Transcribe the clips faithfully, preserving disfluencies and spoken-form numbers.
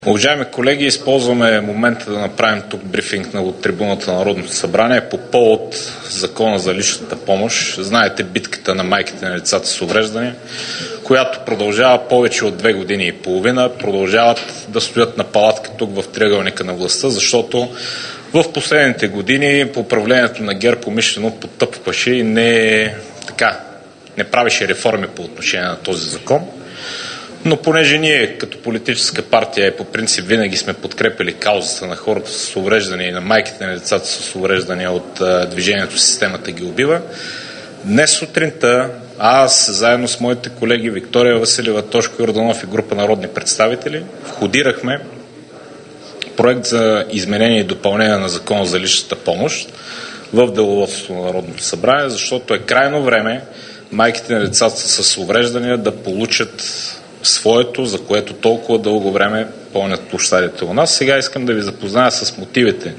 Уважаеми колеги, използваме момента да направим тук брифинг на от трибуната на Народното събрание по повод Закона за личната помощ. Знаете битката на майките на децата с увреждания, която продължава повече от две години и половина. Продължават да стоят на палатка тук в триъгълника на властта, защото в последните години по управлението на ГЕРБ умишлено потъпваше и не, така, не правеше реформи по отношение на този закон. Но понеже ние като политическа партия и по принцип винаги сме подкрепили каузата на хората с увреждания и на майките на децата с увреждания от а, движението "Системата ги убива", днес сутринта аз заедно с моите колеги Виктория Василева, Тошко Йорданов и група народни представители входирахме проект за изменение и допълнение на Закона за личната помощ в деловодството на Народното събрание, защото е крайно време майките на децата с увреждания да получат своето, за което толкова дълго време пълнят площадите у нас. Сега искам да ви запозная с мотивите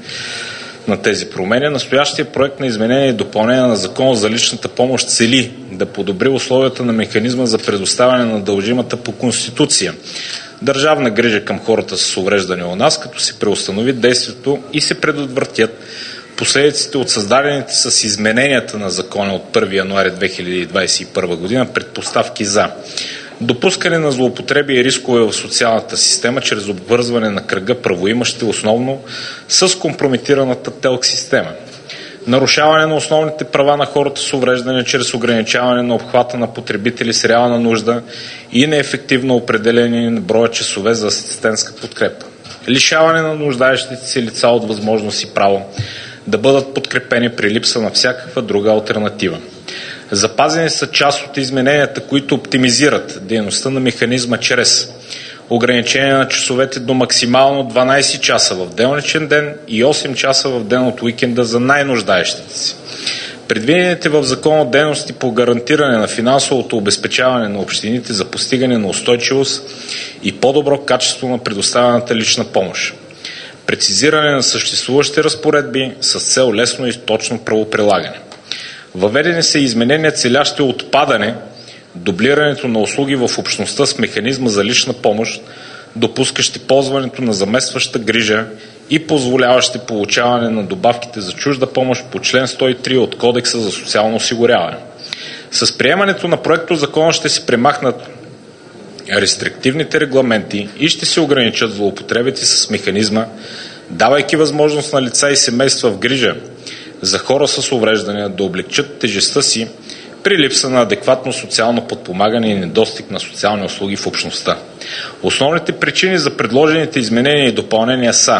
на тези промени. Настоящия проект на изменение и допълнение на Закона за личната помощ цели да подобри условията на механизма за предоставяне на дължимата по Конституция държавна грижа към хората с увреждания у нас, като се преустанови действието и се предотвратят последиците от създадените с измененията на закона от първи януари две хиляди двадесет и първа година предпоставки за допускане на злоупотреби и рискове в социалната система чрез обвързване на кръга правоимащи основно с компрометираната ТЕЛК система, нарушаване на основните права на хората с увреждания чрез ограничаване на обхвата на потребители с реална нужда и неефективно определение на броя часове за асистентска подкрепа, лишаване на нуждаещите се лица от възможност и право да бъдат подкрепени при липса на всякаква друга алтернатива. Запазени са част от измененията, които оптимизират дейността на механизма чрез ограничение на часовете до максимално дванадесет часа в делничен ден и осем часа в ден от уикенда за най-нуждаещите си. Предвидените в закона дейности по гарантиране на финансовото обезпечаване на общините за постигане на устойчивост и по-добро качество на предоставената лична помощ. Прецизиране на съществуващи разпоредби с цел лесно и точно правоприлагане. Въведени са изменения, целящи отпадане дублирането на услуги в общността с механизма за лична помощ, допускащи ползването на заместваща грижа и позволяващи получаване на добавките за чужда помощ по член сто и три от Кодекса за социално осигуряване. С приемането на проекто закона ще се премахнат рестриктивните регламенти и ще се ограничат злоупотребите с механизма, давайки възможност на лица и семейства в грижа за хора с увреждания да облегчат тежестта си при липса на адекватно социално подпомагане и недостиг на социални услуги в общността. Основните причини за предложените изменения и допълнения са: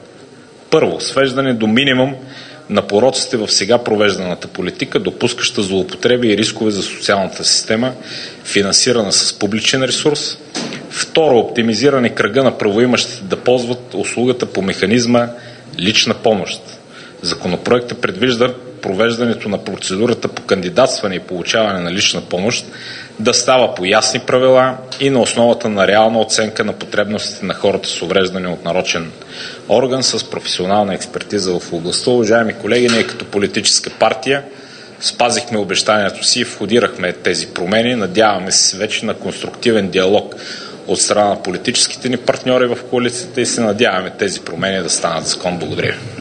първо, свеждане до минимум на пороците в сега провежданата политика, допускаща злоупотреби и рискове за социалната система, финансирана с публичен ресурс. Второ, оптимизиране кръга на правоимащите да ползват услугата по механизма лична помощ. Законопроектът предвижда провеждането на процедурата по кандидатстване и получаване на лична помощ да става по ясни правила и на основата на реална оценка на потребностите на хората с увреждане от нарочен орган с професионална експертиза в областта. Уважаеми колеги, ние като политическа партия спазихме обещанието си и входирахме тези промени. Надяваме се вече на конструктивен диалог от страна на политическите ни партньори в коалицията и се надяваме тези промени да станат закон. Благодаря.